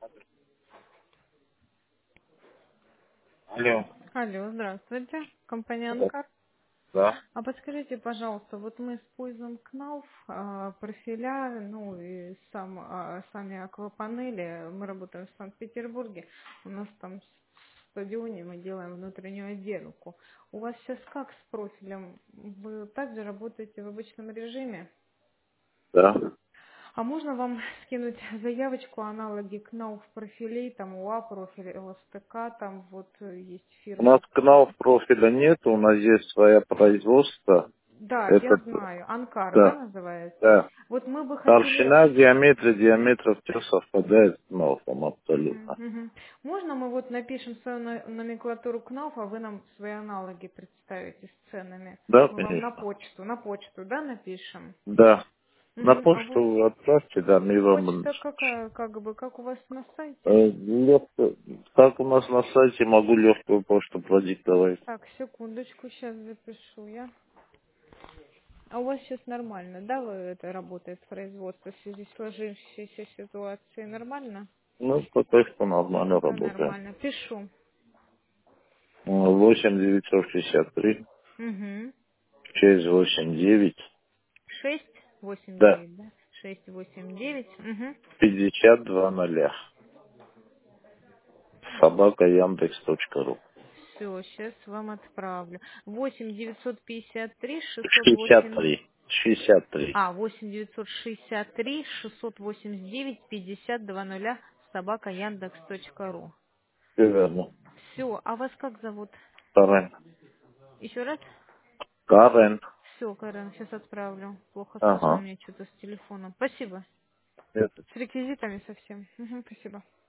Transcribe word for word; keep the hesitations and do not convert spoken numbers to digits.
Алло. Алло, здравствуйте, компания Да. Анкар. Да. А подскажите, пожалуйста, вот мы используем кнауф, а, профиля, ну и сам, а, сами аквапанели. Мы работаем в Санкт-Петербурге. У нас там в стадионе мы делаем внутреннюю отделку. У вас сейчас как с профилем? Вы также работаете в обычном режиме? Да. А можно вам скинуть заявочку, аналоги кнауф профилей, там УА профиль, ЛСТК, там вот э, есть У нас фирма. каналов профиля нет, у нас есть свое производство. Да, я Это, знаю. Анкар, да, да, называется? да. Вот мы бы хотели... Толщина, диаметр, диаметр все совпадает с каналом Мгм, абсолютно. мгм. Можно мы вот напишем свою на- номенклатуру КНАФ, а вы нам свои аналоги представите с ценами? Да, Мы вам на конечно. почту, на почту, да, напишем? Да. На Мгм. А вот почту отправьте, да, мы вам... почта какая, как бы, как у вас на э, сайте? легко- Как у нас на сайте, могу легкую почту продиктовать. Так, секундочку, сейчас запишу я. А у вас сейчас нормально, да, вы это работает производство в связи с сложившейся ситуацией? Нормально? Ну, пока что нормально Пока работаем. нормально. Пишу. восемь девятьсот шестьдесят три Угу. шесть восемь девять Шесть восемь да, девять, да? Шесть восемь девять. Угу. пятьдесят два ноля. Собака Яндекс точка ру. Все, сейчас вам отправлю. Восемь девятьсот пятьдесят три шестьсот шестьдесят восемь. три шестьдесят три. А, восемь девятьсот шестьдесят три шестьсот восемьдесят девять пятьдесят два нуля собака Яндекс точка ру. Все верно. Все, а вас как зовут? Карен. Еще раз? Карен. Все, Карен, сейчас отправлю. Плохо слышно Ага. мне что-то с телефоном. Спасибо. Это С реквизитами совсем. Угу, спасибо.